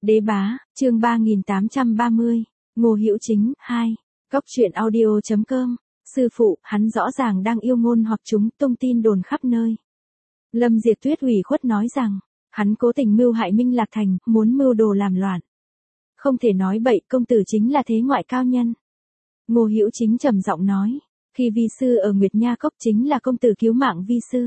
Đế bá, chương 3830, Ngô Hữu Chính, 2. Cóc truyện audio.com. Sư phụ, hắn rõ ràng đang yêu ngôn hoặc chúng, tung tin đồn khắp nơi. Lâm Diệt Tuyết ủy khuất nói rằng, hắn cố tình mưu hại Minh Lạc Thành, muốn mưu đồ làm loạn. Không thể nói bậy, công tử chính là thế ngoại cao nhân. Ngô Hữu Chính trầm giọng nói, khi vi sư ở Nguyệt Nha Cốc chính là công tử cứu mạng vi sư.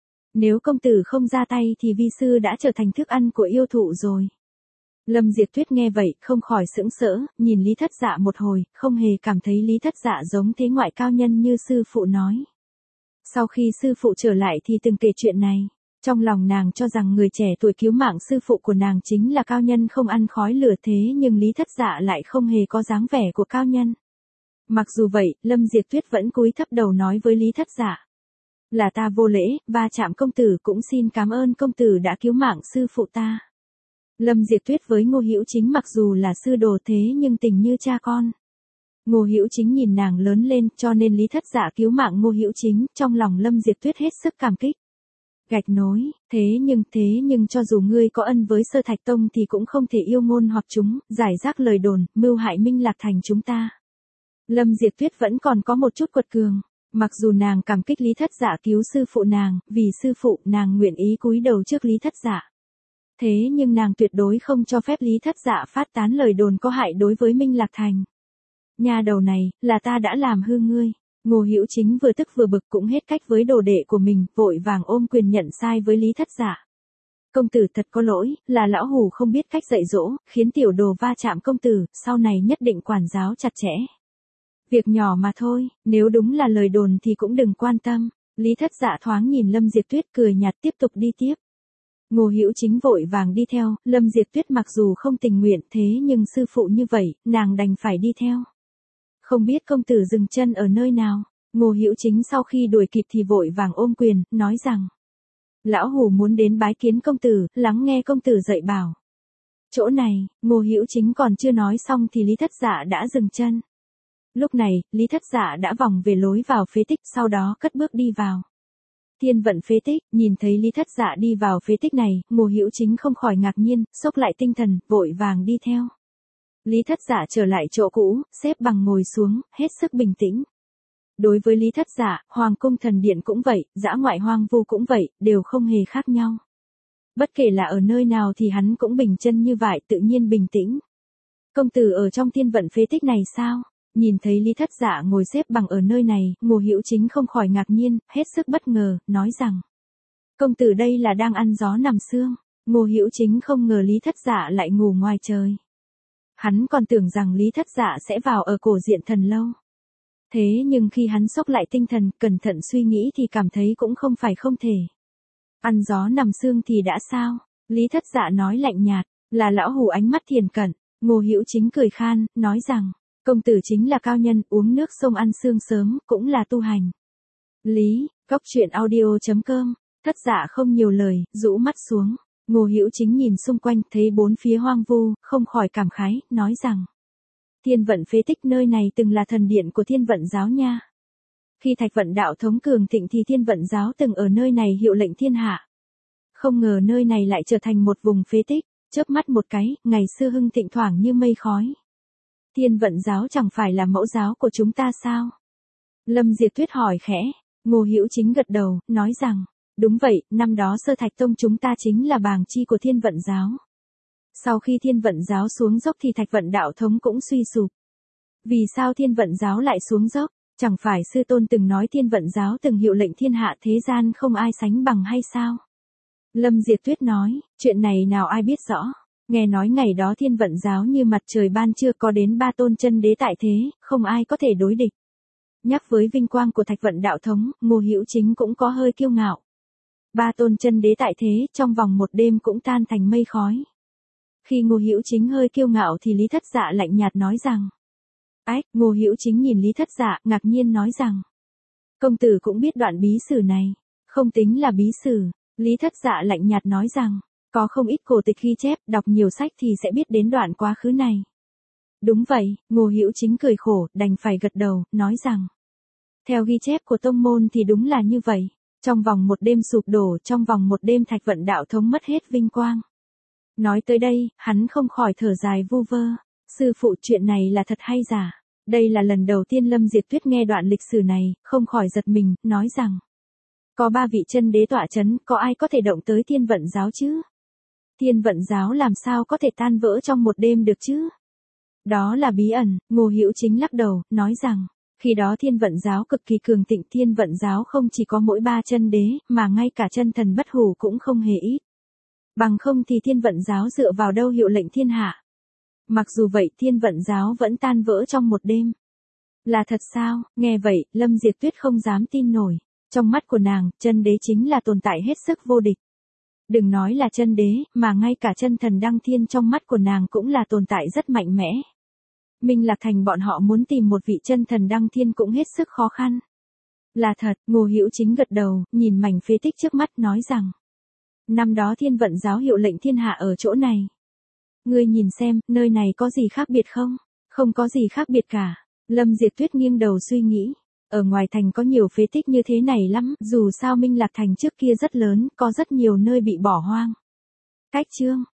Nếu công tử không ra tay thì vi sư đã trở thành thức ăn của yêu thụ rồi. Lâm Diệt Tuyết nghe vậy, không khỏi sững sỡ, nhìn Lý Thất Dạ một hồi, không hề cảm thấy Lý Thất Dạ giống thế ngoại cao nhân như sư phụ nói. Sau khi sư phụ trở lại thì từng kể chuyện này, trong lòng nàng cho rằng người trẻ tuổi cứu mạng sư phụ của nàng chính là cao nhân không ăn khói lửa, thế nhưng Lý Thất Dạ lại không hề có dáng vẻ của cao nhân. Mặc dù vậy, Lâm Diệt Tuyết vẫn cúi thấp đầu nói với Lý Thất Dạ. Là ta vô lễ, va chạm công tử, cũng xin cảm ơn công tử đã cứu mạng sư phụ ta. Lâm Diệt Tuyết với Ngô Hữu Chính mặc dù là sư đồ thế nhưng tình như cha con. Ngô Hữu Chính nhìn nàng lớn lên, cho nên Lý Thất Dạ cứu mạng Ngô Hữu Chính, trong lòng Lâm Diệt Tuyết hết sức cảm kích. Gạch nối, thế nhưng cho dù ngươi có ân với Sơ Thạch Tông thì cũng không thể yêu ngôn hoặc chúng, giải rác lời đồn, mưu hại Minh Lạc Thành chúng ta. Lâm Diệt Tuyết vẫn còn có một chút quật cường, mặc dù nàng cảm kích Lý Thất Dạ cứu sư phụ nàng, vì sư phụ nàng nguyện ý cúi đầu trước Lý Thất Dạ. Thế nhưng nàng tuyệt đối không cho phép Lý Thất Dạ phát tán lời đồn có hại đối với Minh Lạc Thành. Nhà đầu này, là ta đã làm hư ngươi. Ngô Hữu Chính vừa tức vừa bực, cũng hết cách với đồ đệ của mình, vội vàng ôm quyền nhận sai với Lý Thất Dạ. Công tử thật có lỗi, là lão hủ không biết cách dạy dỗ, khiến tiểu đồ va chạm công tử, sau này nhất định quản giáo chặt chẽ. Việc nhỏ mà thôi, nếu đúng là lời đồn thì cũng đừng quan tâm. Lý Thất Dạ thoáng nhìn Lâm Diệt Tuyết cười nhạt tiếp tục đi tiếp. Ngô Hữu Chính vội vàng đi theo, Lâm Diệt Tuyết mặc dù không tình nguyện thế nhưng sư phụ như vậy, nàng đành phải đi theo. Không biết công tử dừng chân ở nơi nào, Ngô Hữu Chính sau khi đuổi kịp thì vội vàng ôm quyền, nói rằng. Lão hủ muốn đến bái kiến công tử, lắng nghe công tử dạy bảo. Chỗ này, Ngô Hữu Chính còn chưa nói xong thì Lý Thất Dạ đã dừng chân. Lúc này, Lý Thất Dạ đã vòng về lối vào phế tích, sau đó cất bước đi vào. Thiên vận phế tích, nhìn thấy Lý Thất Dạ đi vào phế tích này, Ngô Hữu Chính không khỏi ngạc nhiên, xốc lại tinh thần, vội vàng đi theo. Lý Thất Dạ trở lại chỗ cũ, xếp bằng ngồi xuống, hết sức bình tĩnh. Đối với Lý Thất Dạ, Hoàng cung thần điện cũng vậy, dã ngoại hoang vu cũng vậy, đều không hề khác nhau. Bất kể là ở nơi nào thì hắn cũng bình chân như vậy, tự nhiên bình tĩnh. Công tử ở trong thiên vận phế tích này sao? Nhìn thấy Lý Thất Dạ ngồi xếp bằng ở nơi này, Ngô Hữu Chính không khỏi ngạc nhiên, hết sức bất ngờ, nói rằng. Công tử đây là đang ăn gió nằm sương. Ngô Hữu Chính không ngờ Lý Thất Dạ lại ngủ ngoài trời. Hắn còn tưởng rằng Lý Thất Dạ sẽ vào ở Cổ Diện Thần Lâu. Thế nhưng khi hắn xốc lại tinh thần, cẩn thận suy nghĩ thì cảm thấy cũng không phải không thể. Ăn gió nằm sương thì đã sao? Lý Thất Dạ nói lạnh nhạt, là lão hủ ánh mắt thiền cận. Ngô Hữu Chính cười khan, nói rằng. Công tử chính là cao nhân, uống nước sông ăn sương sớm, cũng là tu hành. Lý, Cóc truyện audio.com. Thất Dạ không nhiều lời, rũ mắt xuống. Ngô Hữu Chính nhìn xung quanh, thấy bốn phía hoang vu, không khỏi cảm khái, nói rằng. Thiên vận phế tích nơi này từng là thần điện của Thiên vận giáo nha. Khi Thạch Vận đạo thống cường thịnh thì Thiên vận giáo từng ở nơi này hiệu lệnh thiên hạ. Không ngờ nơi này lại trở thành một vùng phế tích, chớp mắt một cái, ngày xưa hưng thịnh thoảng như mây khói. Thiên vận giáo chẳng phải là mẫu giáo của chúng ta sao? Lâm Diệt Tuyết hỏi khẽ, Ngô Hữu Chính gật đầu, nói rằng, đúng vậy, năm đó Sơ Thạch Tông chúng ta chính là bàng chi của Thiên vận giáo. Sau khi Thiên vận giáo xuống dốc thì Thạch Vận đạo thống cũng suy sụp. Vì sao Thiên vận giáo lại xuống dốc? Chẳng phải sư tôn từng nói Thiên vận giáo từng hiệu lệnh thiên hạ thế gian không ai sánh bằng hay sao? Lâm Diệt Tuyết nói, chuyện này nào ai biết rõ. Nghe nói ngày đó Thiên vận giáo như mặt trời ban trưa, có đến 3 tôn chân đế tại thế, không ai có thể đối địch. Nhắc với vinh quang của Thạch Vận đạo thống, Ngô Hữu Chính cũng có hơi kiêu ngạo. 3 tôn chân đế tại thế, trong vòng một đêm cũng tan thành mây khói. Khi Ngô Hữu Chính hơi kiêu ngạo thì Lý Thất Dạ lạnh nhạt nói rằng. Ách, Ngô Hữu Chính nhìn Lý Thất Dạ, ngạc nhiên nói rằng. Công tử cũng biết đoạn bí sử này, không tính là bí sử. Lý Thất Dạ lạnh nhạt nói rằng. Có không ít cổ tịch ghi chép, đọc nhiều sách thì sẽ biết đến đoạn quá khứ này. Đúng vậy, Ngô Hữu Chính cười khổ, đành phải gật đầu, nói rằng. Theo ghi chép của tông môn thì đúng là như vậy. Trong vòng một đêm sụp đổ, trong vòng một đêm Thạch Vận đạo thống mất hết vinh quang. Nói tới đây, hắn không khỏi thở dài vu vơ. Sư phụ, chuyện này là thật hay giả? Đây là lần đầu tiên Lâm Diệp Tuyết nghe đoạn lịch sử này, không khỏi giật mình, nói rằng. Có 3 vị chân đế tọa chấn, có ai có thể động tới Thiên Vận giáo chứ? Thiên Vận giáo làm sao có thể tan vỡ trong một đêm được chứ? Đó là bí ẩn. Ngô Hữu Chính lắc đầu, nói rằng. Khi đó Thiên Vận giáo cực kỳ cường thịnh, Thiên Vận giáo không chỉ có mỗi 3 chân đế, mà ngay cả chân thần bất hủ cũng không hề ít. Bằng không thì Thiên Vận giáo dựa vào đâu hiệu lệnh thiên hạ. Mặc dù vậy Thiên Vận giáo vẫn tan vỡ trong một đêm. Là thật sao? Nghe vậy, Lâm Diệp Tuyết không dám tin nổi. Trong mắt của nàng, chân đế chính là tồn tại hết sức vô địch. Đừng nói là chân đế, mà ngay cả chân thần đăng thiên trong mắt của nàng cũng là tồn tại rất mạnh mẽ. Minh Lạc Thành bọn họ muốn tìm một vị chân thần đăng thiên cũng hết sức khó khăn. Là thật. Ngô Hữu Chính gật đầu, nhìn mảnh phế tích trước mắt nói rằng. Năm đó Thiên Vận giáo hiệu lệnh thiên hạ ở chỗ này. Ngươi nhìn xem, nơi này có gì khác biệt không? Không có gì khác biệt cả. Lâm Diệp Tuyết nghiêng đầu suy nghĩ. Ở ngoài thành có nhiều phế tích như thế này lắm, dù sao Minh Lạc Thành trước kia rất lớn, có rất nhiều nơi bị bỏ hoang. Cách chương.